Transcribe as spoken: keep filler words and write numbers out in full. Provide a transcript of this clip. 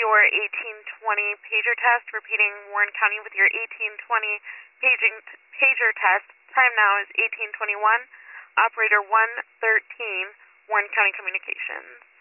your eighteen twenty pager test, repeating Warren County with your eighteen twenty paging pager test. Time now is eighteen twenty-one. Operator one thirteen, Warren County Communications.